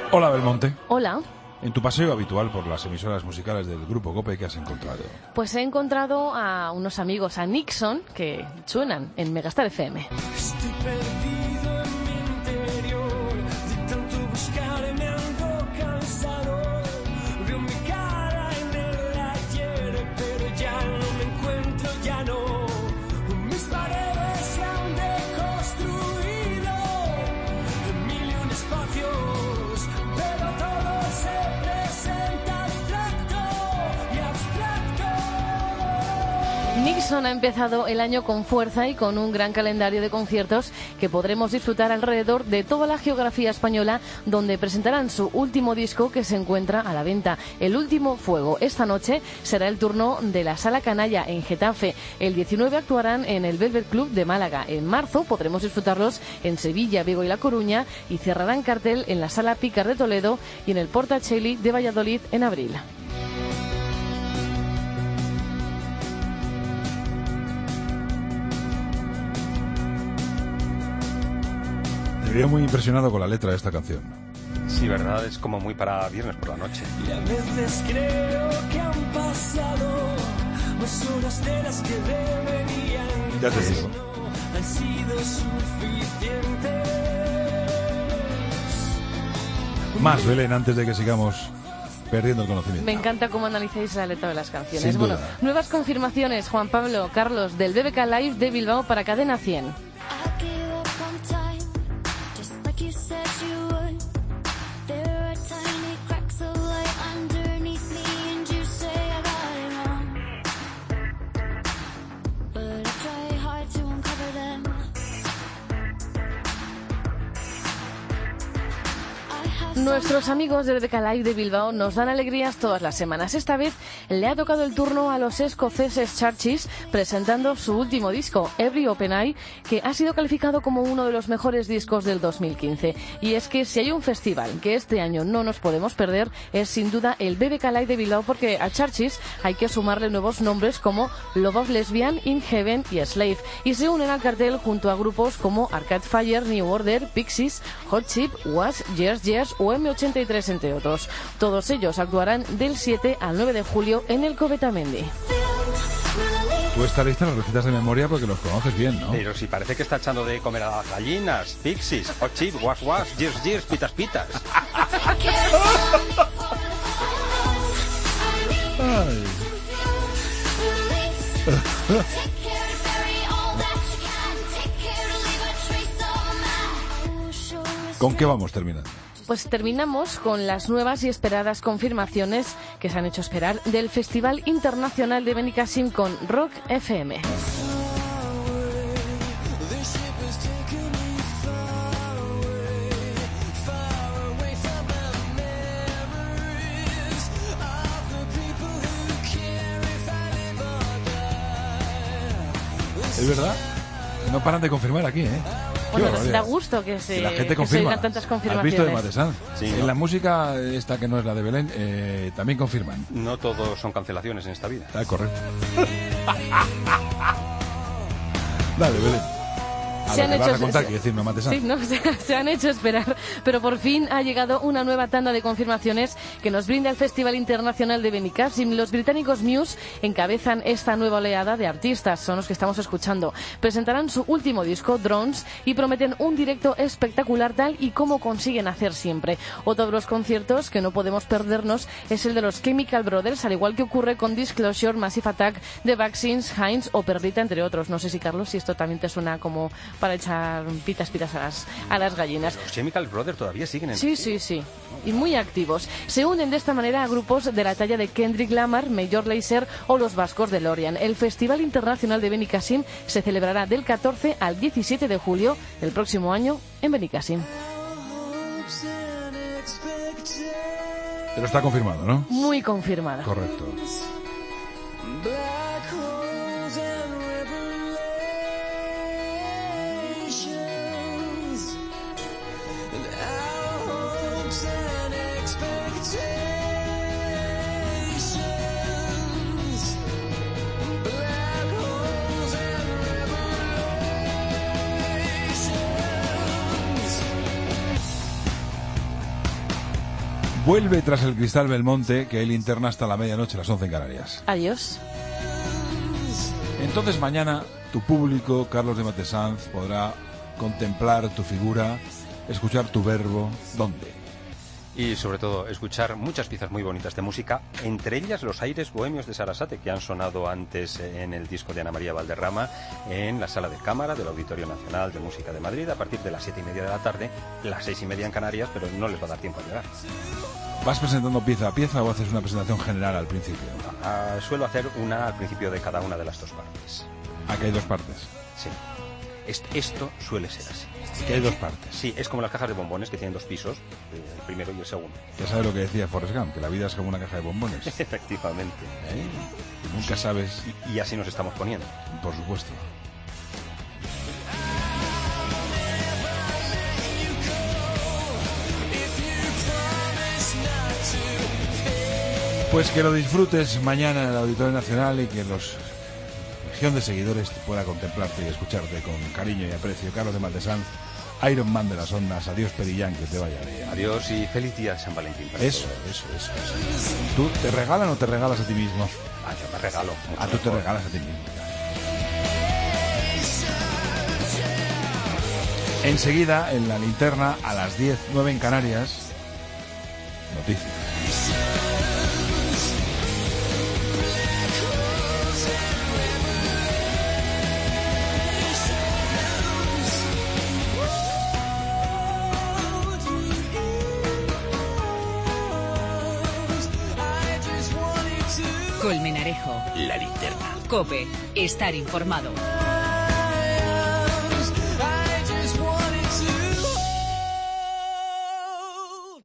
Hola, Belmonte. Hola. En tu paseo habitual por las emisoras musicales del Grupo COPE, ¿qué has encontrado? Pues he encontrado a unos amigos, a Nixon, que suenan en Megastar FM. Estoy perdido en mi interior, de tanto buscar me ando cansado. Veo mi cara en el ayer, pero ya no me encuentro, ya no. Mis paredes se han deconstruido, mil y un espacios, pero todo se presenta abstracto y abstracto. Nixon ha empezado el año con fuerza y con un gran calendario de conciertos que podremos disfrutar alrededor de toda la geografía española, donde presentarán su último disco que se encuentra a la venta, El Último Fuego. Esta noche será el turno de la Sala Canalla en Getafe. El 19 actuarán en el Velvet Club de Málaga. En marzo podremos disfrutarlos en Sevilla, Vigo y La Coruña, y cerrarán cartel en la Sala Pícar de Toledo y en el Portacelli de Valladolid en abril. Me veo muy impresionado con la letra de esta canción. Sí, ¿verdad? Es como muy para viernes por la noche. Y a veces creo que han pasado más horas de las que deberían. Ya te digo. No han sido suficientes. Más, Belén, antes de que sigamos perdiendo el conocimiento. Me encanta cómo analizáis la letra de las canciones. Sin Bueno, duda. nuevas confirmaciones, Juan Pablo, Carlos, del BBK Live de Bilbao para Cadena 100. I gave up on time, just like you said you would. There are tiny cracks of light underneath me, and you say I got it wrong. But I try hard to uncover them. Nuestros amigos de BBK Live de Bilbao nos dan alegrías todas las semanas. Esta vez le ha tocado el turno a los escoceses Churches presentando su último disco, Every Open Eye, que ha sido calificado como uno de los mejores discos del 2015. Y es que si hay un festival que este año no nos podemos perder, es sin duda el BBK Live de Bilbao, porque a Churches hay que sumarle nuevos nombres como Love of Lesbian, In Heaven y Slave. Y se unen al cartel junto a grupos como Arcade Fire, New Order, Pixies, Hot Chip, Was, Yes o M83, entre otros. Todos ellos actuarán del 7 al 9 de julio en el Covetamendi. Tú esta lista la recitas de memoria porque los conoces bien, ¿no? Pero si parece que está echando de comer a las gallinas, Pixies, Hot Chip, Was, Years, Pitas. Ay. ¿Con qué vamos terminando? Pues terminamos con las nuevas y esperadas confirmaciones que se han hecho esperar del Festival Internacional de Benicàssim con Rock FM. Es verdad, no paran de confirmar aquí, ¿eh? Bueno, Qué da barbaridad. gusto que se La gente que se confirma. oigan tantas ¿Has confirmaciones. visto de Matesan? Sí, En ¿no? la música esta que no es la de Belén, también confirman. No todos son cancelaciones en esta vida. Ah, correcto. Dale, Belén. A Se lo han que vas hecho- a contar, se- quiero decir, no Matesan. Sí, no, se han hecho esperar, pero por fin ha llegado una nueva tanda de confirmaciones que nos brinda el Festival Internacional de Benicàssim. Los británicos Muse encabezan esta nueva oleada de artistas, son los que estamos escuchando. Presentarán su último disco, Drones, y prometen un directo espectacular, tal y como consiguen hacer siempre. Otro de los conciertos que no podemos perdernos es el de los Chemical Brothers, al igual que ocurre con Disclosure, Massive Attack, The Vaccines, Heinz o Perdita, entre otros. No sé si, Carlos, si esto también te suena como para echar pitas a las gallinas. Los Chemical Brothers todavía siguen en... Sí. Y muy activos. Se unen de esta manera a grupos de la talla de Kendrick Lamar, Major Lazer o los vascos de Lorient. El Festival Internacional de Benicàssim se celebrará del 14 al 17 de julio del próximo año en Benicàssim. Pero está confirmado, ¿no? Muy confirmada. Correcto. Black holes and revelations, and our hopes and expectations. Black holes and revelations. Vuelve tras el Cristal Belmonte, que hay linterna hasta la medianoche, las 11 en Canarias. Adiós. Entonces mañana tu público, Carlos de Matesanz, podrá contemplar tu figura, escuchar tu verbo. ¿Dónde? Y sobre todo, escuchar muchas piezas muy bonitas de música, entre ellas los aires bohemios de Sarasate, que han sonado antes en el disco de Ana María Valderrama, en la sala de cámara del Auditorio Nacional de Música de Madrid, a partir de las 7:30 de la tarde, las 6:30 en Canarias, pero no les va a dar tiempo a llegar. ¿Vas presentando pieza a pieza o haces una presentación general al principio? Suelo hacer una al principio de cada una de las dos partes. Aquí hay dos partes. Sí. Esto suele ser así. Que hay dos partes. Sí, es como las cajas de bombones que tienen dos pisos, el primero y el segundo. Ya sabes lo que decía Forrest Gump, que la vida es como una caja de bombones. Efectivamente. Y nunca sabes. Y así nos estamos poniendo. Por supuesto. Pues que lo disfrutes mañana en el Auditorio Nacional y que los legión de seguidores pueda contemplarte y escucharte con cariño y aprecio. Carlos de Matesanz, Iron Man de las ondas. Adiós, Perillán, que te vaya bien. Adiós y feliz día de San Valentín. Eso. ¿Tú te regalan o te regalas a ti mismo? Yo me regalo. Tú te regalas a ti mismo. Enseguida, en la linterna, a las 10:09 en Canarias, noticias. Colmenarejo. La linterna. COPE. Estar informado.